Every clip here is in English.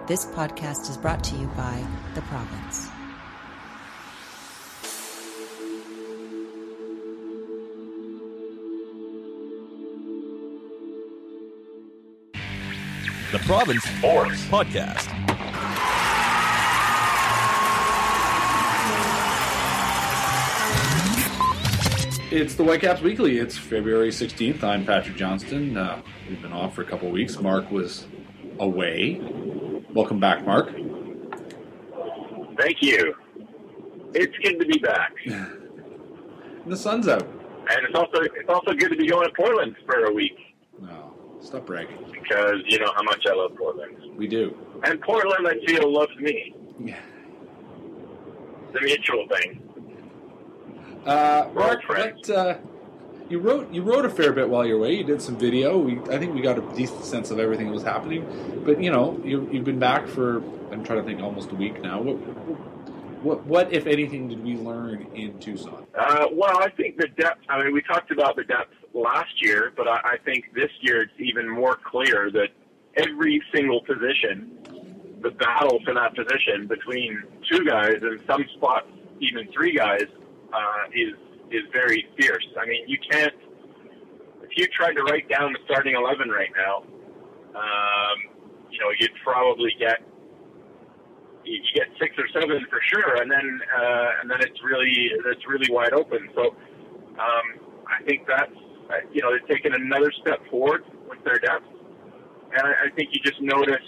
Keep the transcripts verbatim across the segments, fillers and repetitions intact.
This podcast is brought to you by The Province. The Province Sports Podcast. It's the Whitecaps Weekly. It's February sixteenth. I'm Patrick Johnston. Uh, we've been off for a couple of weeks. Mark was away. Welcome back, Mark. Thank you. It's good to be back. And the sun's out. And it's also it's also good to be going to Portland for a week. No, stop bragging. Because you know how much I love Portland. We do. And Portland, I feel, loves me. Yeah. It's a mutual thing. Uh, Mark, what, uh, you wrote you wrote a fair bit while you were away. You did some video. We, I think we got a decent sense of everything that was happening. But you know, you, you've been back for, I'm trying to think, almost a week now. What, what, what if anything, did we learn in Tucson? Uh, well, I think the depth. I mean, we talked about the depth last year, but I, I think this year it's even more clear that every single position, the battle for that position between two guys and some spots even three guys, uh, is is very fierce. I mean, you can't. If you tried to write down the starting eleven right now, um, you know, you'd probably get you get six or seven for sure, and then uh, and then it's really it's really wide open. So um, I think that's you know they've taken another step forward with their depth, and I, I think you just notice.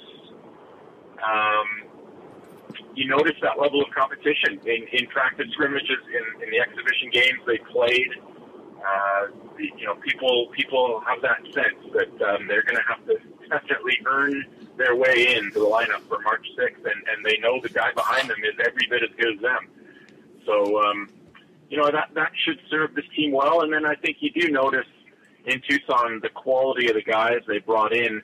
Um, You notice that level of competition in, in practice scrimmages, in, in the exhibition games they played. Uh, the, you know, people people have that sense that um, they're going to have to definitely earn their way into the lineup for March sixth, and, and they know the guy behind them is every bit as good as them. So, um, you know, that, that should serve this team well. And then I think you do notice in Tucson the quality of the guys they brought in.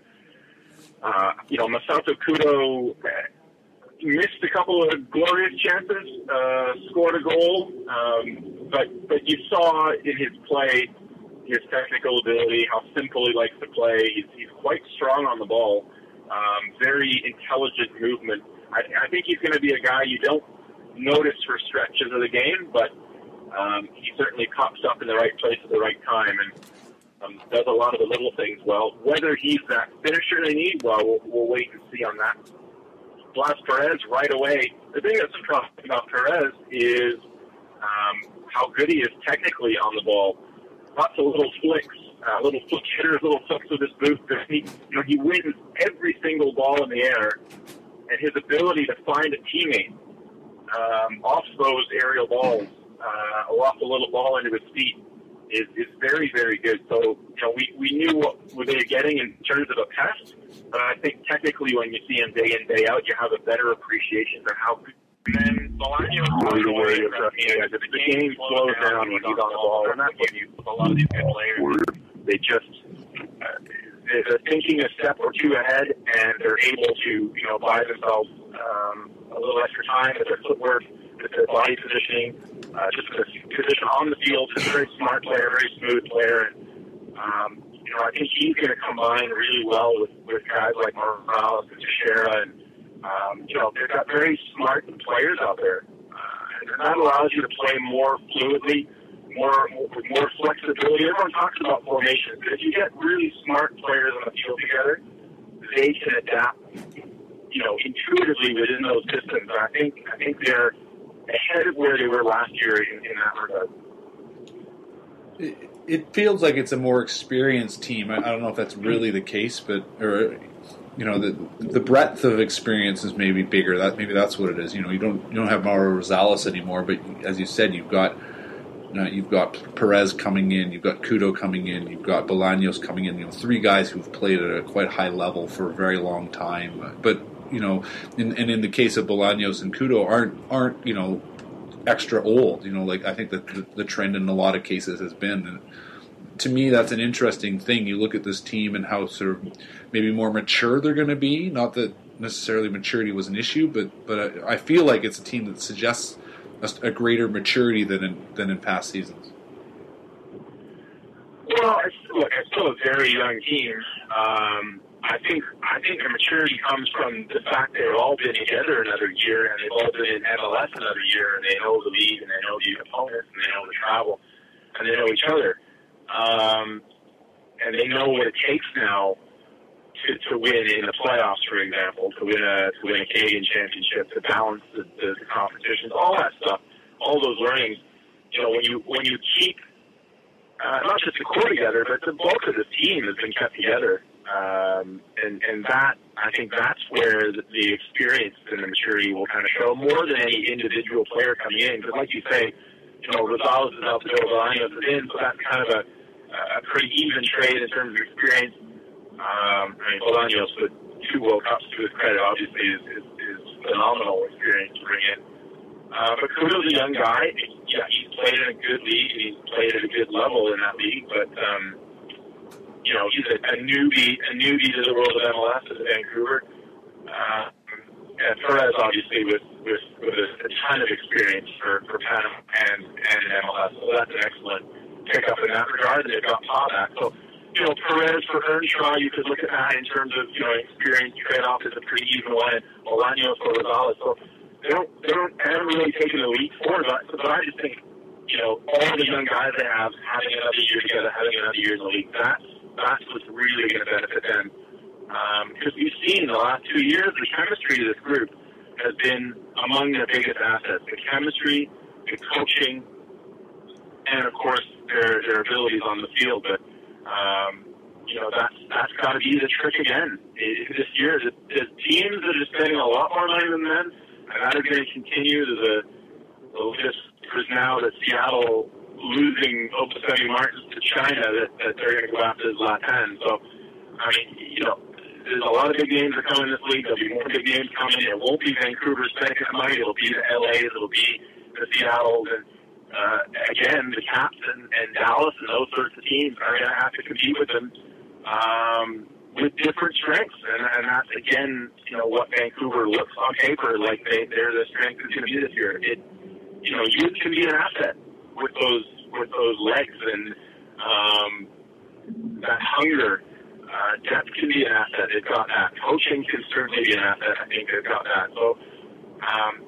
Uh, you know, Masato Kudo missed a couple of glorious chances, uh, scored a goal, um, but but you saw in his play his technical ability, how simple he likes to play. He's, he's quite strong on the ball, um, very intelligent movement. I, I think he's going to be a guy you don't notice for stretches of the game, but um, he certainly pops up in the right place at the right time and um, does a lot of the little things well. Whether he's that finisher they need, well, we'll, we'll wait and see on that. Blas Perez right away. The thing that's surprising about Perez is um, how good he is technically on the ball. Lots of little flicks, uh, little flick hitters, little flicks with his boot. He, you know, he wins every single ball in the air, and his ability to find a teammate um, off those aerial balls, uh, or off the little ball into his feet, is, is very, very good. So, you know, we, we knew what were they getting in terms of a pest. But I think technically when you see him day in, day out, you have a better appreciation for how good. And Bolaños goes away from the, the, the game slows down when he's on the ball. And that's what you, with a lot of these good players, they just, uh, they're thinking a step or two ahead, and they're able to, you know, buy themselves um, a little extra time with their footwork, with their body positioning, uh, just with their position on the field. He's a very smart player, very smooth player. And, um, You know, I think he's going to combine really well with, with guys like Morales and Teixeira, and um, you know, they've got very smart players out there, uh, and that allows you to play more fluidly, more with more flexibility. Everyone talks about formation, but if you get really smart players on the field together, they can adapt, you know, intuitively within those systems. And I think I think they're ahead of where they were last year in, in that regard. It, it feels like it's a more experienced team. I, I don't know if that's really the case, but or you know the the breadth of experience is maybe bigger. That maybe that's what it is. You know, you don't you don't have Mauro Rosales anymore, but as you said, you've got you know, you've got Perez coming in, you've got Kudo coming in, you've got Bolaños coming in. You know, three guys who've played at a quite high level for a very long time. But you know, in, and in the case of Bolaños and Kudo, aren't aren't you know. extra old, you know, like I think that the, the trend in a lot of cases has been. And to me, that's an interesting thing. You look at this team and how sort of maybe more mature they're going to be. Not that necessarily maturity was an issue, but but I, I feel like it's a team that suggests a, a greater maturity than in, than in past seasons. Well, it's, look, it's still a very young team. Um, I think I I think their maturity comes from the fact they've all been together another year, and they've all been in M L S another year, and they know the league, and they know the opponents, and they know the travel, and they know each other. Um, and they know what it takes now to, to win in the playoffs, for example, to win a to win a Canadian championship, to balance the, the, the competitions, all that stuff, all those learnings. You know, when you when you keep uh, not just the core together, but the bulk of the team has been kept together, um, and and that I think that's where the, the experience and the maturity will kind of show more than any individual player coming in. Because, like you say, you know, Rosales is out the door, Bolaños is in, so that's kind of a a pretty even trade in terms of experience. Um, I mean, Bolaños with two World Cups to his credit, obviously, is, is, is phenomenal experience to bring in. Uh, but Kudo's a young guy. Yeah, he's played in a good league, and he's played at a good level in that league. But um, you know, he's a, a newbie, a newbie to the world of M L S at Vancouver. Uh, and Perez, obviously, with with, with a, a ton of experience for, for Panama and and M L S. So that's an excellent pickup in that regard. And they've got Padak. So, you know, Perez for Earnshaw, you could look at that in terms of, you know, experience trade-off is a pretty even one. And Bolaños for Rosales. So they don't, they don't, they haven't really taken the leap forward. But, but I just think, you know, all the young guys they have, having another year together, having another year in the league, that's, that's what's really going to benefit them. Um, because we've seen in the last two years, the chemistry of this group has been among their biggest assets. The chemistry, the coaching, and, of course, their, their abilities on the field. But, um, you know, that's that's got to be the trick again it, this year. The, the teams that are spending a lot more money than them, and that is going to continue. There's a, the latest is now that Seattle losing Obafemi Martins to China, that, that they're going to go after his Latin. So, I mean, you know, there's a lot of big names that come in this league. There'll be more big names coming. It won't be Vancouver spending the money. It'll be the L A's. It'll be the Seattle's. And, uh, again, the Caps and, and Dallas and those sorts of teams are going to have to compete with them um, with different strengths. And, and that's, again, you know, what Vancouver looks on paper like they, they're the strength is going to be this year. It, you know, youth can be an asset with those with those legs and um, that hunger. Uh, depth can be an asset. They've got that. Coaching can certainly be an asset. I think they've got that. So, um,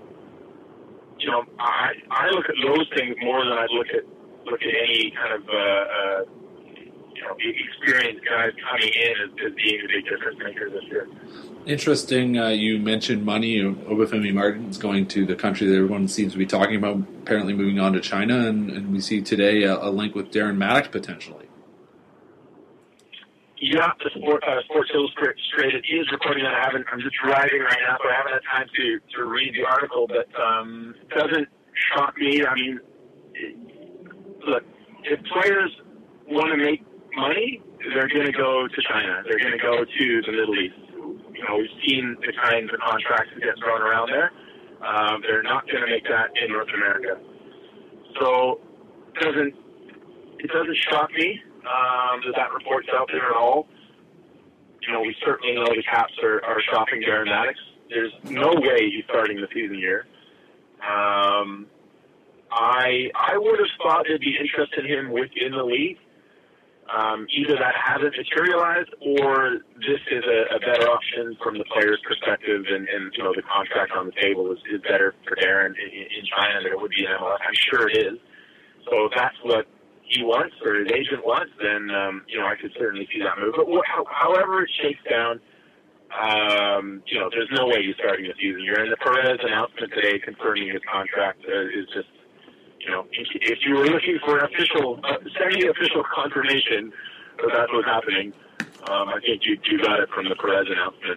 you know, I I look at those things more than I look at look at any kind of uh, uh, you know experienced guys coming in as, as being a big difference maker this year. Interesting. Uh, you mentioned money. Obafemi Martins going to the country that everyone seems to be talking about, apparently moving on to China, and, and we see today a, a link with Darren Maddox potentially. Yeah, the sport, uh, Sports Illustrated is reporting that. I haven't. I'm just driving right now, so I haven't had time to, to read the article. But um, it doesn't shock me. I mean, it, look, if players want to make money, they're going to go to China. They're going to go to the Middle East. You know, we've seen the kinds of contracts that get thrown around there. Um, they're not going to make that in North America. So it doesn't it doesn't shock me. Um, that that report's out there at all. You know, we certainly know the Caps are, are shopping Darren Maddox. There's no way he's starting the season here. Um, I I would have thought there'd be interest in him within the league. Um, either that hasn't materialized, or this is a, a better option from the player's perspective, and, and you know the contract on the table is, is better for Darren in, in China than it would be in M L S. I'm sure it is. So if that's what he wants or his agent wants, then um, you know I could certainly see that move. But wh- however it shakes down, um, you know, there's no way he's starting the season here. And the Perez announcement today confirming his contract uh, is just, you know, if, if you were looking for an official, uh, semi-official confirmation that that's what's happening, um, I think you you got it from the Perez announcement.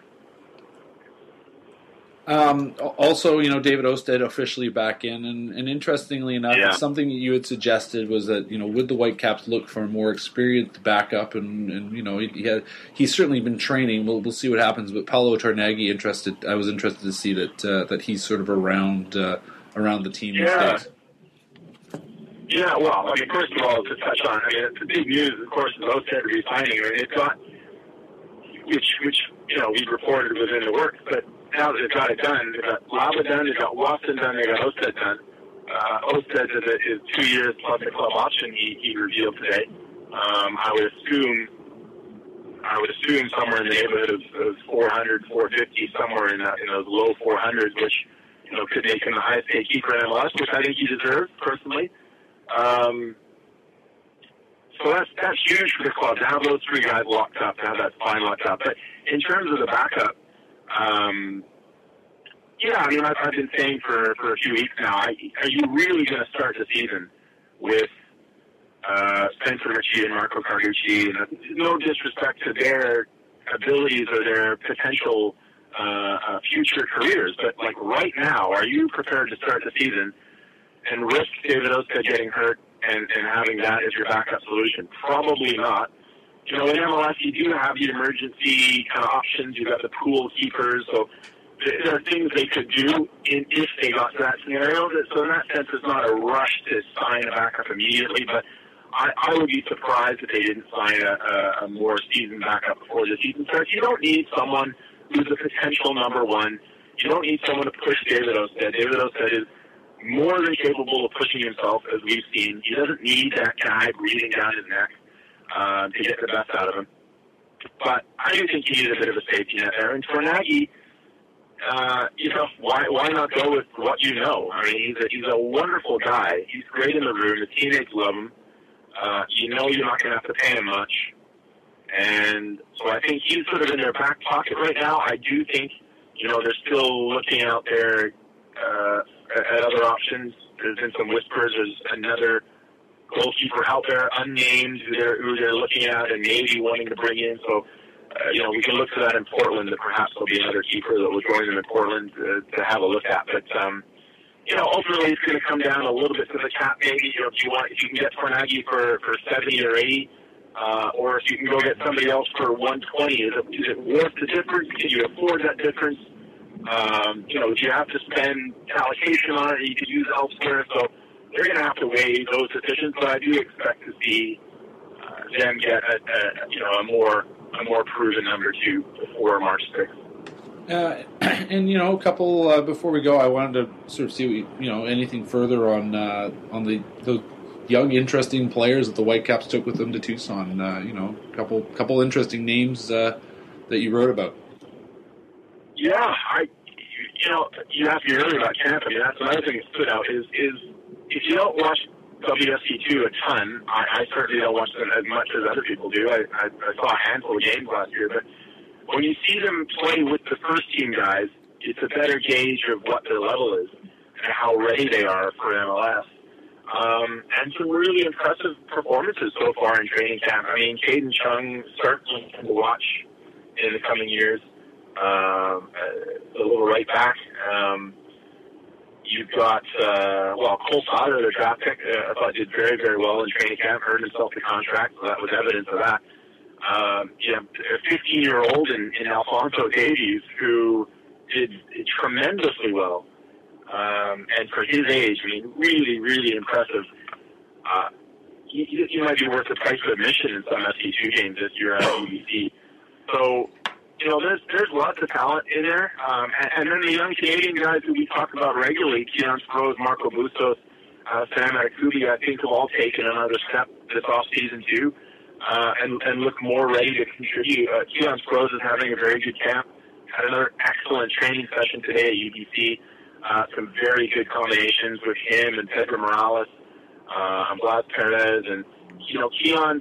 Um, also, you know, David Ousted officially back in, and, and interestingly enough, Yeah. something you had suggested was that, you know, would the Whitecaps look for a more experienced backup, and, and you know, he, he had he's certainly been training. We'll we'll see what happens. But Paolo Tornaghi, interested, I was interested to see that uh, that he's sort of around uh, around the team Yeah. these days. Yeah, well, I mean, first of all, to touch on, I mean, the big news, of course, is Ousted resigning. I mean, it's got, which which you know we reported was in the works, but now that they've got it done, they've got Lava done, they've got Watson done, they've got Ousted done. Uh, Ousted is, a, is two years plus a club option he, he revealed today. Um, I would assume I would assume somewhere in the neighborhood of, of four hundred, four fifty, somewhere in, that, in those low four hundreds, which, you know, could make him the highest paid keeper in M L S, which I think he deserves, personally. Um, so that's that's huge for the club to have those three guys locked up, to have that spine locked up. But in terms of the backup, um, yeah, I mean, I've, I've been saying for, for a few weeks now, I, are you really going to start the season with uh, Spencer Ritchie and Marco Carducci? And no disrespect to their abilities or their potential uh, uh, future careers, but like right now, are you prepared to start the season and risk David Ousted getting hurt and, and having that as your backup solution? Probably not. You know, in M L S, you do have the emergency kind of options. You've got the pool keepers, so there are things they could do in, if they got to that scenario. So in that sense, it's not a rush to sign a backup immediately, but I, I would be surprised if they didn't sign a, a, a more seasoned backup before the season starts. You don't need someone who's a potential number one. You don't need someone to push David Ousted. David Ousted is more than capable of pushing himself, as we've seen. He doesn't need that guy breathing down his neck uh, to get the best out of him. But I do think you need a bit of a safety net there. And for Nagy, uh, you know, why why not go with what you know? I mean, he's a, he's a wonderful guy. He's great in the room. The teammates love him. Uh, you know you're not going to have to pay him much. And so I think he's sort of in their back pocket right now. I do think, you know, they're still looking out there uh, at other options. There's been some whispers. There's another goalkeeper out there, unnamed, who they're, who they're looking at and maybe wanting to bring in. So, uh, you know, we can look for that in Portland, that perhaps there'll be another keeper that will join them in Portland uh, to have a look at. But, um, you know, ultimately it's going to come down a little bit to the cap, maybe. You know, if you want, if you can get Tornagi for, for seventy or eighty, uh, or if you can go get somebody else for one twenty, is it, is it worth the difference? Can you afford that difference? Um, you know, do you have to spend allocation on it that you could use elsewhere? So they're going to have to weigh those decisions, but I do expect to see uh, them get a, a, you know, a more a more proven number two before March sixth. Uh, and you know, a couple uh, before we go, I wanted to sort of see what you, you know anything further on uh, on the those young, interesting players that the Whitecaps took with them to Tucson. Uh, you know, a couple couple interesting names uh, that you wrote about. Yeah, I you know you asked me earlier about camp. I mean, that's another thing that stood out is is if you don't watch W S C two a ton, I, I certainly don't watch them as much as other people do. I, I, I saw a handful of games last year, but when you see them play with the first team guys, it's a better gauge of what their level is and how ready they are for M L S. Um, and some really impressive performances so far in training camp. I mean, Caden Chung certainly to watch in the coming years. Um, a little right back. Um, you've got, uh, well, Cole Potter, the draft pick, uh, I thought did very, very well in training camp, earned himself the contract, so that was evidence of that. Um, you know, a fifteen-year-old in, in Alfonso Davies who did, did tremendously well. Um, and for his age, I mean, really, really impressive. Uh, he, he might be worth the price of admission in some S C two games this year at U B C. So, you know, there's there's lots of talent in there. Um, and, and then the young Canadian guys who we talk about regularly, Keon Sproles, Marco Bustos, uh, Sam Akubi, I think have all taken another step this offseason too. Uh, and, and look more ready to contribute. Uh, Keon Sproles is having a very good camp. Had another excellent training session today at U B C. Uh, some very good combinations with him and Pedro Morales, uh, and Blas Perez, and, you know, Keon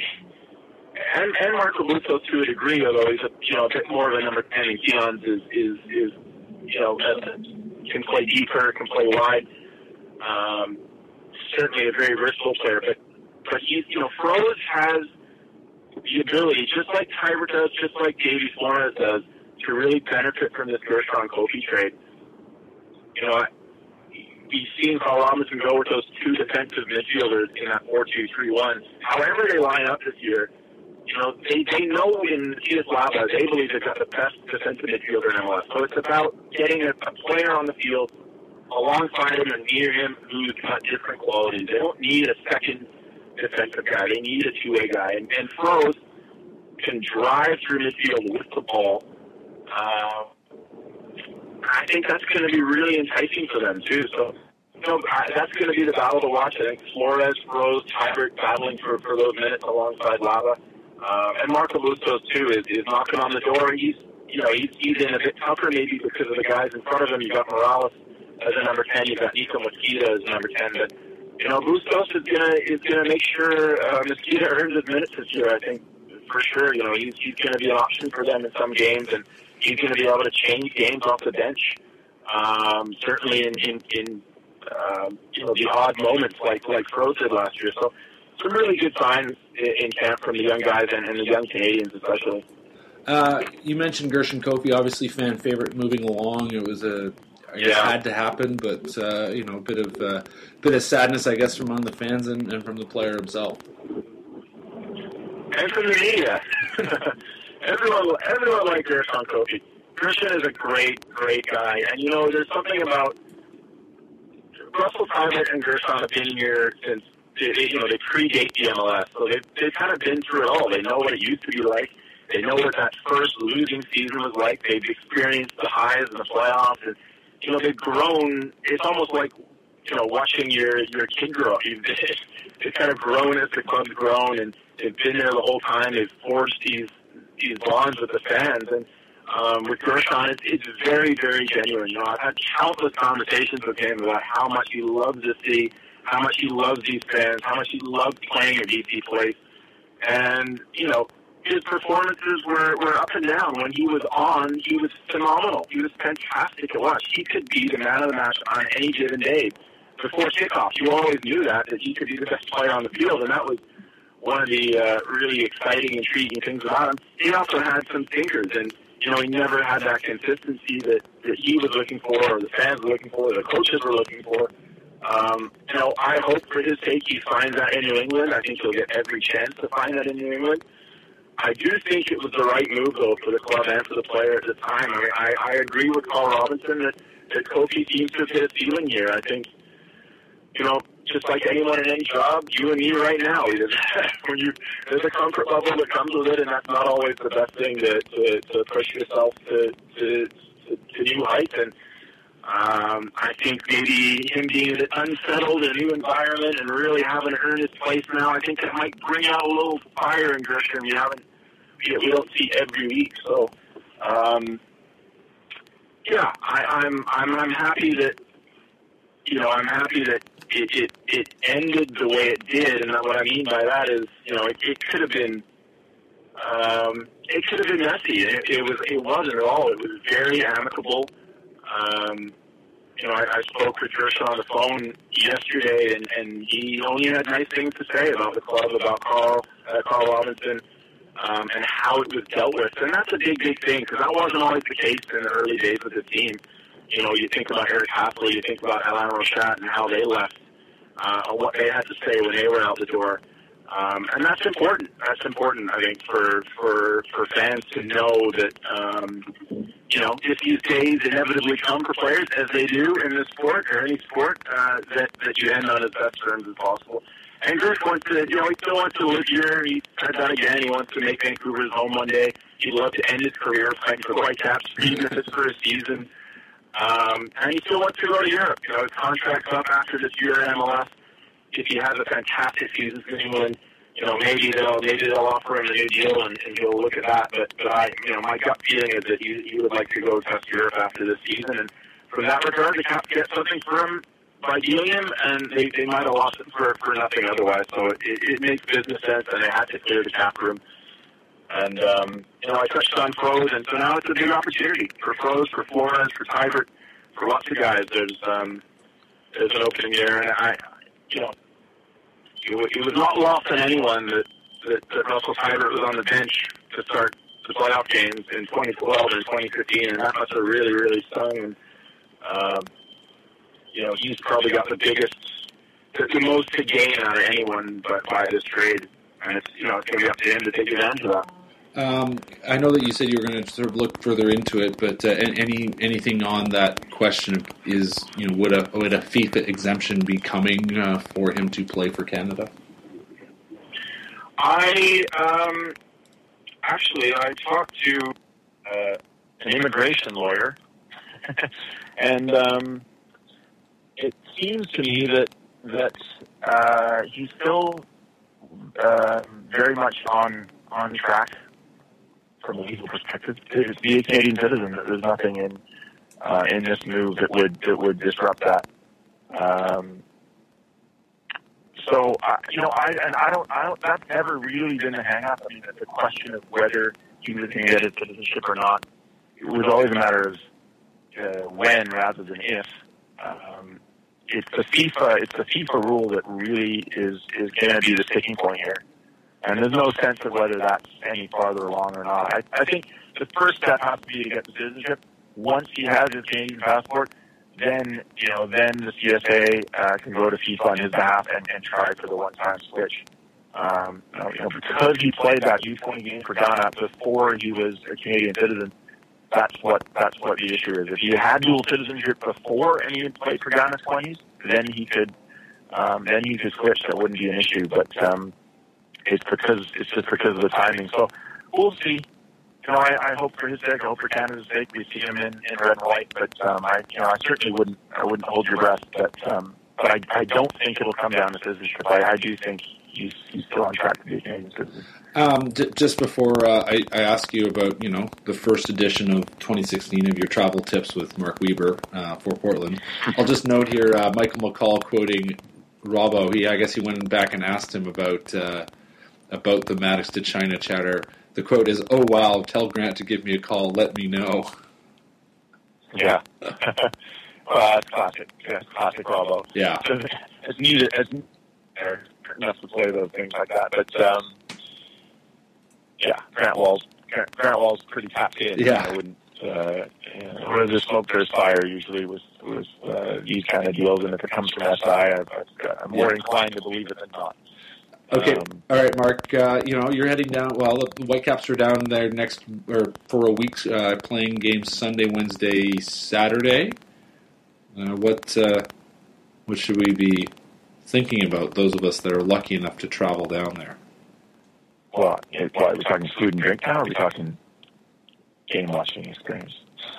and, and Marco Bustos to a degree, although he's a, you know, a bit more of a number ten, and Keon's is, is, is you know, uh, can play deeper, can play wide. Um, certainly a very versatile player, but But he's, you know, Froze has the ability, just like Tiber does, just like Davey Flores does, to really benefit from this Gershon Kofi trade. You know, we've seen Carl Robinson go with those two defensive midfielders in that four two three one. However they line up this year, you know, they, they know in Titus Lava, they believe they've got the best defensive midfielder in M L S. So it's about getting a, a player on the field alongside him and near him who's got different qualities. They don't need a second defensive guy. They need a two-way guy. And, and Froze can drive through midfield with the ball. Uh, I think that's going to be really enticing for them, too. So, you know, I, that's going to be the battle to watch. I think Flores, Froze, Tybert battling for, for those minutes alongside Lava. Uh, and Marco Bustos, too, is, is knocking on the door. He's, you know, he's, he's in a bit tougher maybe because of the guys in front of him. You got Morales as a number ten. You got Nico Mosqueda as a number ten. But, you know, Bustos is gonna is gonna make sure uh, Mosqueda earns his minutes this year. I think for sure. You know, he's he's gonna be an option for them in some games, and he's gonna be able to change games off the bench. Um, certainly in in, in uh, you know the odd moments like like Froze did last year. So some really good signs in, in camp from the young guys and, and the young Canadians especially. Uh, you mentioned Gershon Kofi, obviously fan favorite moving along. It was a I guess Yeah. had to happen, but uh, you know, a bit of uh, bit of sadness, I guess, among the fans and, and from the player himself. And from the media. everyone, everyone likes Gershon Kofi. Gershon is a great, great guy. And, you know, there's something about Russell Teibert and Gershon have been here since, they, you know, they predate the M L S. So they've, they've kind of been through it all. They know what it used to be like. They know what that first losing season was like. They've experienced the highs and the playoffs. And, you know, they've grown. It's almost like, you know, watching your, your kid grow up. You've, they've kind of grown as the club's grown, and they've been there the whole time. They've forged these these bonds with the fans. And um, with Gershon, it's, it's very, very genuine. You know, I've had countless conversations with him about how much he loves the city, how much he loves these fans, how much he loves playing at B C Place. And, you know, his performances were, were up and down. When he was on, he was phenomenal. He was fantastic to watch. He could be the man of the match on any given day. Before kickoff, you always knew that, that he could be the best player on the field, and that was one of the uh, really exciting, intriguing things about him. He also had some thinkers, and, you know, he never had that consistency that, that he was looking for, or the fans were looking for, or the coaches were looking for. Um, you know, I hope for his sake he finds that in New England. I think he'll get every chance to find that in New England. I do think it was the right move, though, for the club and for the player at the time. I mean, I, I agree with Carl Robinson that, that Kofi seems to have hit a ceiling here. I think, you know, just like anyone in any job, you and me right now, when you there's a comfort level that comes with it, and that's not always the best thing to, to, to push yourself to, to, to, to new heights. And um, I think maybe him being a bit unsettled in a new environment and really having to earn his place now, I think that might bring out a little fire in Gershon. We haven't, we, we don't see every week. So, um, yeah, I, I'm, I'm, I'm happy that, you know, I'm happy that it, it, it ended the way it did. And what I mean by that is, you know, it, it could have been, um, it could have been messy. It, it was, it wasn't at all. It was very amicable. Um, you know, I, I spoke with Gershon on the phone yesterday, and, and he only had nice things to say about the club, about Carl, uh, Carl Robinson, um, and how it was dealt with. And that's a big, big thing, because that wasn't always the case in the early days of the team. You know, you think about Eric Hassel, you think about Alain Rochat and how they left, uh, and what they had to say when they were out the door. Um, and that's important. That's important, I think, for, for, for fans to know that, um, you know, if these days inevitably come for players, as they do in this sport or any sport, uh, that, that you end on as best terms as possible. And Gersh wants to, you know, he still wants to live here. He said that again. He wants to make Vancouver his home one day. He'd love to end his career playing for the Whitecaps, even if it's for a season. Um, and he still wants to go to Europe. You know, his contract's up after this year at M L S. If he has a fantastic season for England, you know, maybe they'll maybe they'll offer him a new deal, and, and he'll look at that. But but I, you know, my gut feeling is that he, he would like to go test Europe after this season. And from that regard, the Caps get something for him by dealing him, and they, they might have lost it for, for nothing otherwise. So it, it makes business sense, and they had to clear the cap room. And um, you know, I touched on Froze, and so now it's a big opportunity for Froze, for Flores, for Teibert, for lots of guys. There's um, there's an opening there, and I, you know. It was not lost on anyone that, that, that Russell Teibert was on the bench to start the playoff games in twenty twelve and twenty fifteen, and that must have really, really stung. And, um, you know, he's probably got the biggest, the, the most to gain out of anyone but by this trade. And it's, you know, it's going to be up to him to take advantage of that. Um, I know that you said you were going to sort of look further into it, but uh, any anything on that question is, you know, would a would a FIFA exemption be coming uh, for him to play for Canada? I um, actually I talked to uh, an immigration lawyer, and um, it seems to me that that uh, he's still uh, very much on. on track from a legal perspective to be a Canadian citizen. There's nothing in uh, in this move that would that would disrupt that. Um, so uh, you know, I and I don't, I don't. That's never really been the hang up. I mean, it's a question of whether he was going to get his citizenship or not. It was always a matter of uh, when rather than if. Um, it's the FIFA. It's the FIFA rule that really is is going to be the sticking point here. And there's no sense of whether that's any farther along or not. I, I think the first step has to be to get the citizenship. Once he has his Canadian passport, then you know, then the C S A uh, can go to FIFA on his behalf and, and try for the one-time switch. Um, you know, because he played that U twenty game for Ghana before he was a Canadian citizen. That's what that's what the issue is. If he had dual citizenship before and he had played for Ghana twenties, then he could um, then he could switch. That wouldn't be an issue. But um, it's because it's just because of the timing. So we'll see. You know, I, I hope for his sake, I hope for Canada's sake, we see him in, in red and white. But um, I, you know, I certainly wouldn't I wouldn't hold your breath. But um, but I, I don't think it'll come down to citizenship. I, I do think he's he's still on track to be a Canadian citizen. Um, d- just before uh, I, I ask you about, you know, the first edition of twenty sixteen of your travel tips with Mark Weber uh, for Portland, I'll just note here, uh, Michael McCall quoting Robbo. He, I guess he went back and asked him about uh, about the Maddox to China chatter. The quote is, "Oh wow, tell Grant to give me a call. Let me know." Yeah, well, that's classic. Yeah, classic Robbo. Yeah, it's needed. It's enough to play those things like that, but. Um, Yeah, Grant Wall's Grant Wall's pretty tapped in. Yeah, I wouldn't. Uh, you know, where there's smoke, there's fire. Usually, with with uh, these kind of deals, and if it comes from S I, I'm more yeah. inclined to believe it than not. Okay, um, all right, Mark. Uh, you know you're heading down. Well, the Whitecaps are down there next or for a week, uh, playing games Sunday, Wednesday, Saturday. Uh, what uh, what should we be thinking about? Those of us that are lucky enough to travel down there. Well, it, what, are we talking food and drink now, or are we talking game watching experience?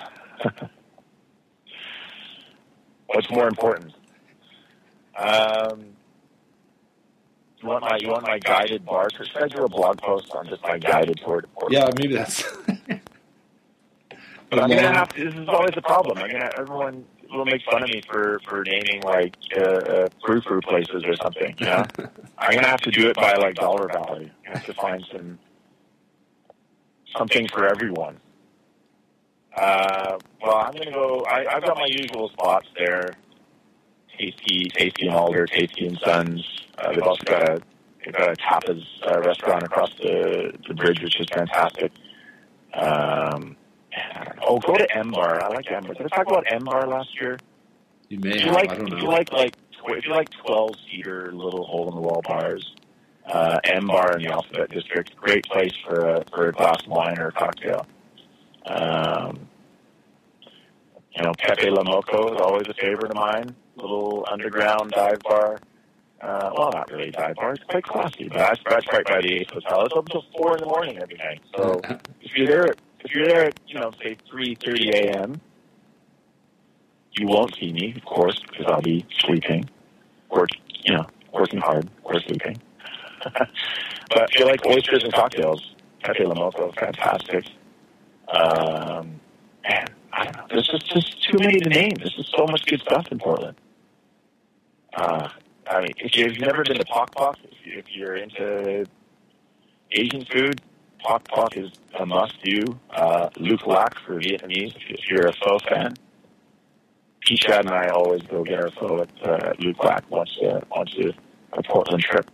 What's more important? Um, you want my you want my guided bar tour? Should I do a blog post on just my guided tour to Portland? Yeah, maybe that's. But I'm gonna have to, this is always a problem. I'm gonna everyone will make fun of me for, for naming like uh, uh, frou frou places or something. You know, I'm gonna have to do it by like dollar value. I have to find some something for everyone. Uh, well, I'm gonna go. I, I've got my usual spots there. Tasty, Tasty and Alder, Tasty and Sons. Uh, they've also got a they've got a tapas uh, restaurant across the the bridge, which is fantastic. Um. Oh, go to M Bar. I like M Bar. Did I talk about M Bar last year? You may if have. You like, I don't know. If you like, like, if you like twelve-seater little hole-in-the-wall bars, uh, M Bar in the Alphabet District, great place for a, for a glass of wine or a cocktail. Um, you know, Pepe La Moco is always a favorite of mine. Little underground dive bar. Uh, well, not really a dive bar. It's quite classy, but that's, that's right by the Ace Hotel. It's up until four in the morning every night. So if you're there... If you're there at, you know, say three thirty a.m., you won't see me, of course, because I'll be sleeping or, you know, working hard or sleeping. But if you like oysters and cocktails, Pepe La Moco is fantastic. Um, man, I don't know. There's just, just too many to name. There's just so much good stuff in Portland. Uh, I mean, if you've never been to Pok Pok, if, you, if you're into Asian food, Pok Pok is a must-do. Uh, Luc Lac for Vietnamese, if you're a pho fan. P-Chad and I always go get our pho at uh, Luc Lac once, uh, once a, a Portland trip.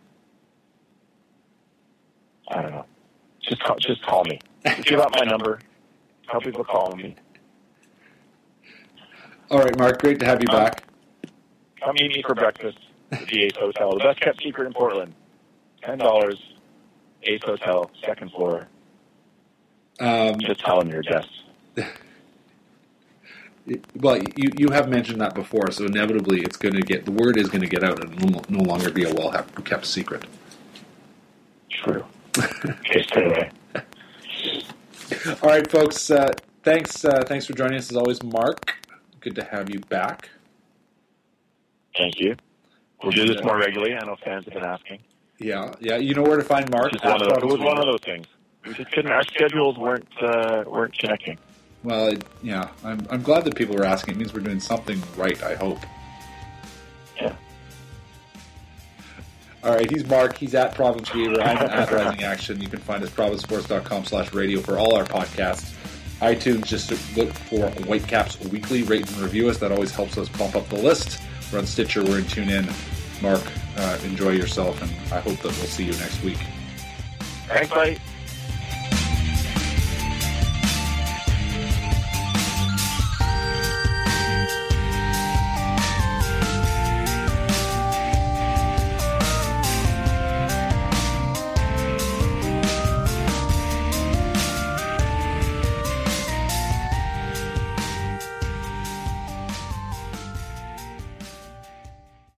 I don't know. Just call, just call me. Give out my number. Tell people to call me. All right, Mark. Great to have you um, back. Come meet me for breakfast at the Ace Hotel, the best kept secret in Portland. Ten dollars. Ace Hotel, second floor. Um, Just tell them you're guests. Well, you you have mentioned that before, so inevitably it's going to get the word is going to get out, and it will no longer be a well kept secret. True. Okay, stay away. All right, folks. Uh, thanks. Uh, thanks for joining us as always, Mark. Good to have you back. Thank you. We'll do this more regularly. I know fans have been asking. Yeah, yeah. You know where to find Mark? Just one of those, it was one of those things. We just couldn't. Our schedules weren't uh, weren't connecting. Well, it, yeah. I'm I'm glad that people are asking. It means we're doing something right. I hope. Yeah. All right. He's Mark. He's at Province Weaver. I'm at Rising Action. You can find us province sports dot com slash radio for all our podcasts. iTunes, just look for Whitecaps Weekly. Rate and review us. That always helps us bump up the list. We're on Stitcher. We're in TuneIn. Mark, uh, enjoy yourself, and I hope that we'll see you next week. Thanks, buddy.